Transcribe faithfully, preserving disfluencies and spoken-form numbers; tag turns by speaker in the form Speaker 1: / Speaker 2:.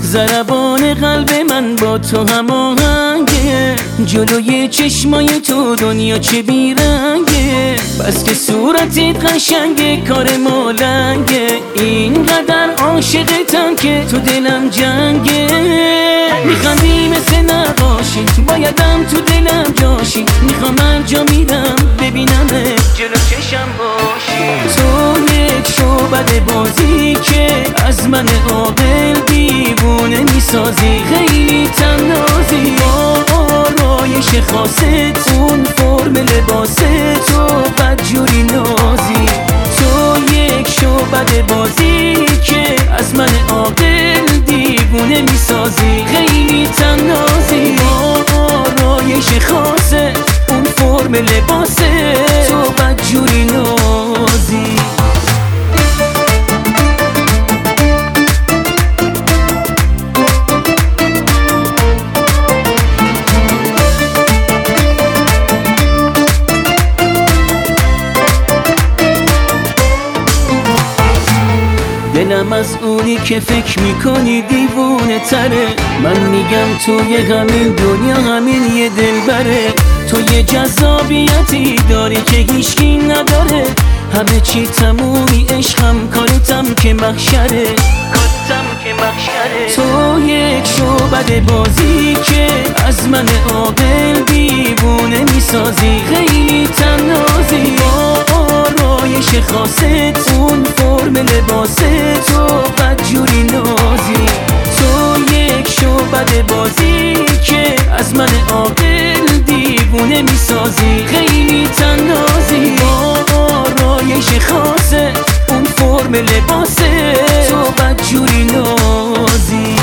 Speaker 1: ضربان قلب من با تو هماهنگه، جلوی چشمای تو دنیا چه بیرنگه. بس که صورتت قشنگه کار مالنگه، اینقدر عاشقتم که تو دلم جنگه. میخندی مثل نقاشی، بایدم تو دلم جاشی، میخوام هر جا میرم ببینم جلو چشم باشی. تو یک شعبده بازی که از من عاقل دیوونه میسازی، خیلی تنازی با آرایش خاصت، اون فرم لباست تو بدجوری نازی. تو یک شعبده بازی که از من عاقل دیوونه میسازی، خیلی تنازی با آرایش خاصت، اون فرم لباست تو بدجوری نازی. دلم از اونی که فکر میکنی دیوونه تره، من میگم توی همین دنیا همین یه دلبره. تو یه جذابیتی داری که هیچکی نداره، همه چی تمومی عشقم کارتم که مخشره، کارتم که مخشره. تو یک شعبده بازی که از من عاقل دیوونه میسازی، خیلی تنازی با آرایش خاصت، اون فرم لباست تو بدجوری نازی. تو یک شعبده بازی که از من عاقل دیوونه میسازی، خیلی تنازی با آرایش خاصت، اون فرم لباست تو بدجوری نازی.